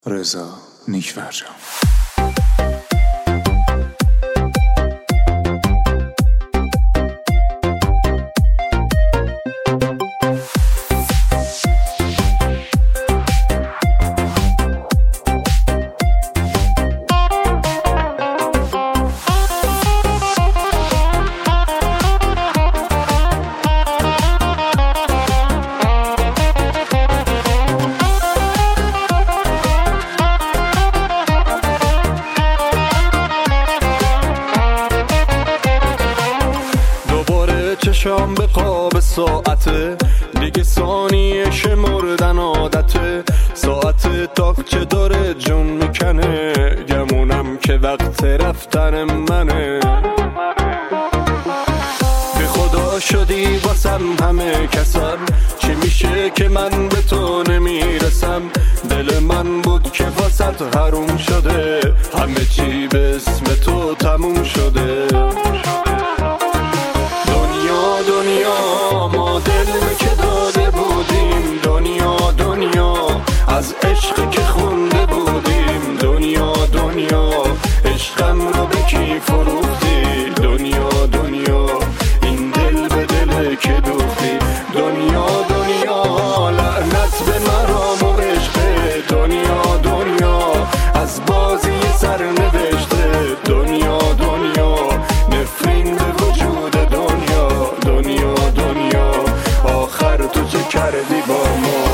رضا نیکفرجام. چشام به قاب ساعته، دیگه ثانیه شمردن عادته. ساعت تاقچه داره جون میکنه، گمونم که وقت رفتن منه. به خدا شدی واسم همه کسم، چی میشه که من به تو نمیرسم؟ دل من بود که واسط حروم شده، همه چی به اسم تو تموم شده. دنیا ما دل که داده بودیم، دنیا از عشق که خونده بودیم. دنیا عشقم رو به کی فروختی؟ دنیا این دل به دل که دوختی. دنیا لعنت به مرام و عشق. دنیا از بازی سر نوشته. دنیا نفرین به وجود دنیا آخر تو چه کردی با ما؟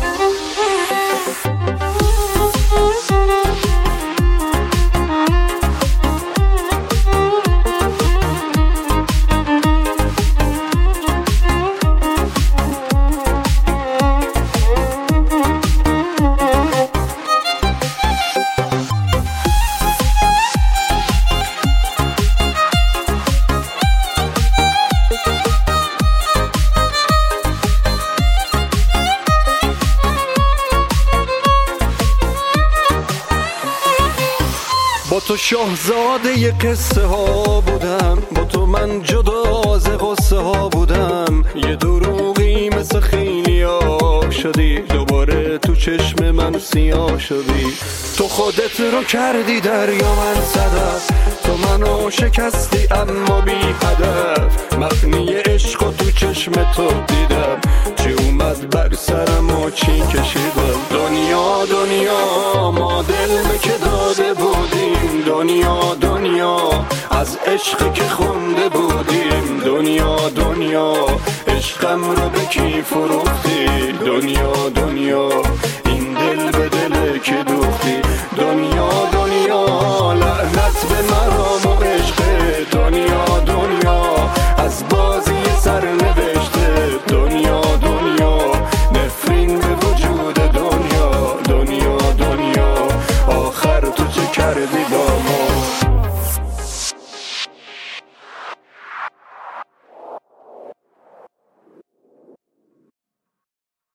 با تو شاهزاده ی قصه ها بودم، با تو من جدا از قصه ها بودم. یه دروغی مثل خیلی ها شدی، دوباره تو چشم من سیاه شدی. تو خودت رو کردی دریا من صدف، تو منو شکستی اما بی هدف. مخنی عشق و تو چشم تو دیدم، چی اومد بر سرم و چی کشیدم. دنیا ما دل که داده بودیم. دنیا از عشق که خونده بودیم. دنیا عشقم رو به کی فروختی؟ دنیا این دل به دل که